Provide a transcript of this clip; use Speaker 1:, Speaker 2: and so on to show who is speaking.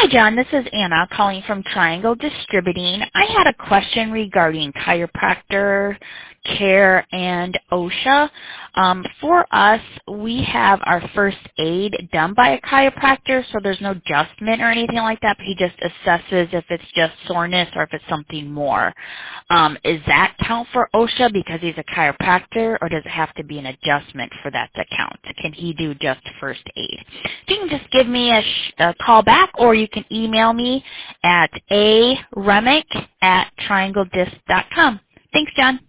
Speaker 1: Hi, John. This is Anna calling from Triangle Distributing. I had a question regarding chiropractor care and OSHA. For us, we have our first aid done by a chiropractor, so there's no adjustment or anything like that, but he just assesses if it's just soreness or if it's something more. Is that count for OSHA because he's a chiropractor, or does it have to be an adjustment for that to count? Can he do just first aid? You can just give me a call back, or you can email me at aremick@triangledisc.com. Thanks, John.